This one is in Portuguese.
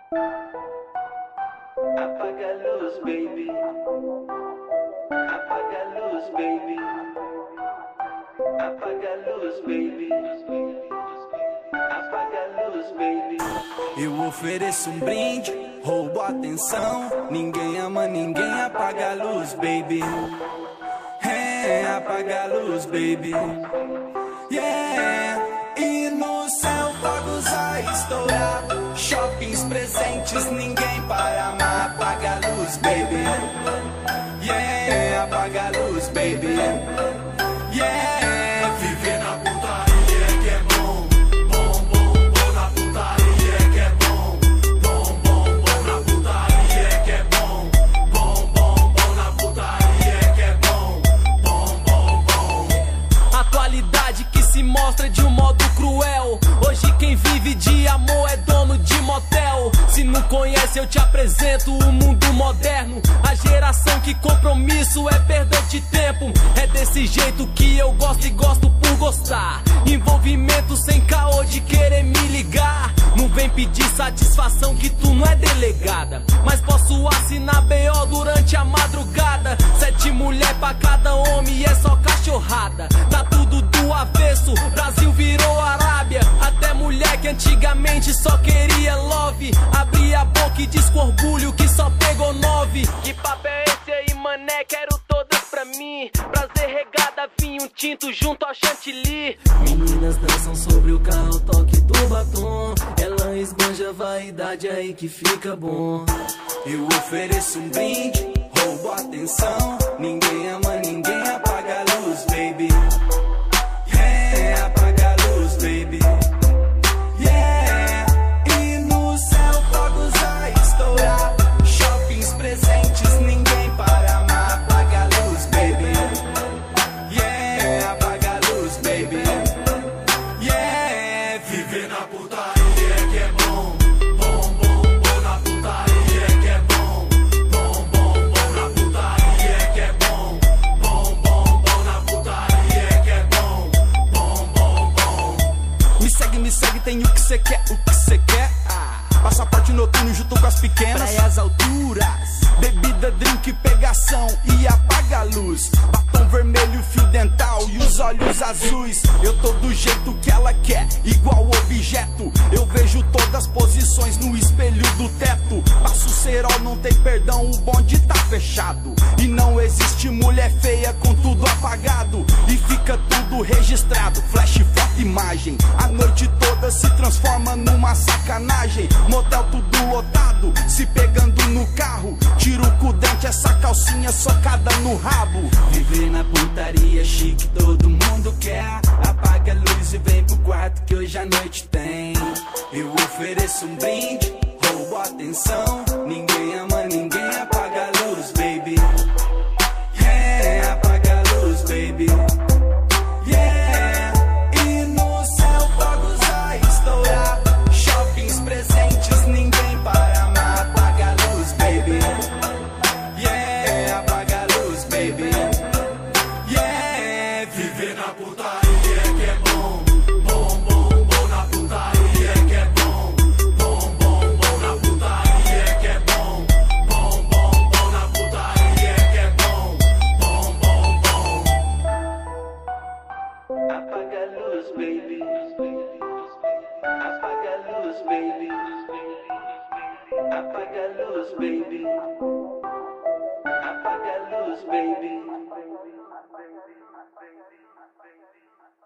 Apaga a luz, baby. Apaga a luz, baby. Apaga a luz, baby. Apaga a luz, baby. Eu ofereço um brinde, roubo a atenção. Ninguém ama, ninguém apaga a luz, baby. É, apaga a luz, baby. Yeah. E no céu fogos a estourar, shoppings presentes, ninguém para amar. Apaga a luz, baby. Yeah, apaga a luz, baby. Yeah, viver na putaria que é bom. Bom, bom, bom na putaria que é bom. Bom, bom, bom na putaria que é bom. Bom, bom, bom na putaria que é bom. Bom, bom, bom. Atualidade que se mostra de um modo cruel. Hoje quem vive de amor é dono de motel. Se não conhece eu te apresento o mundo moderno. A geração que compromisso é perda de tempo. É desse jeito que eu gosto e gosto por gostar. Envolvimento sem caô de querer me ligar. Não vem pedir satisfação que tu não é delegada. Mas posso assinar BO durante a madrugada. 7 mulher pra cada homem e é só cachorrada. Tá tudo do avesso, Brasil virou Arábia. Até mulher que antigamente só queria love abria a boca e diz com orgulho que só pegou 9. Que papo é esse aí, mané? Quero todas pra mim. Prazer regada, vinho tinto junto ao chantilly. Meninas dançam sobre o carro, toque do batom. Ela esbanja a vaidade aí que fica bom. Eu ofereço um brinde, roubo a atenção. Ninguém ama, ninguém apaga a luz, baby. Yeah, apaga a luz, baby. Yeah, e no céu fogos a estourar, shoppings presentes, ninguém para amar. Apaga a luz, baby. Yeah, apaga a luz, baby. Yeah, viver na putaria que é bom. Bom, bom, bom na putaria que é bom. Bom, bom, bom na putaria que é bom. Bom, bom, bom na putaria que é bom. Bom, bom, bom. Me segue, tem o que cê quer, o que cê quer. Passaporte noturno junto com as pequenas. Praias alturas, bebida, drink, pegação e apaga a luz. Batom vermelho, fio dental e os olhos azuis. Eu tô do jeito que ela quer, igual objeto. Eu vejo todas as posições no espelho do teto. Passo cerol, não tem perdão, o bonde tá fechado. E não existe mulher feia com tudo apagado. E fica tudo registrado, flash, foto, imagem. A noite toda se transforma numa sacanagem. Motel tudo lotado, se pegando no carro. Tiro com o dente, essa calcinha socada no rabo. Viver na putaria chique, todo mundo quer. Apaga a luz e vem pro quarto que hoje a noite tem. Eu ofereço um brinde, roubo a atenção. Ninguém ama, ninguém apaga a luz, baby. Yeah, apaga a luz, baby. Yeah, e no céu fogos a estourar, shoppings presentes, ninguém para amar. Apaga a luz, baby. Yeah, apaga a luz, baby. Yeah, viver na putaria que é bom. Bom, bom, bom na putaria que é bom. Bom, bom, bom na putaria que é bom. Bom, bom, bom na putaria que é bom. Bom, bom, bom. Apaga a luz, baby. Apaga a luz, baby. Apaga a luz, baby. Apaga a luz, baby.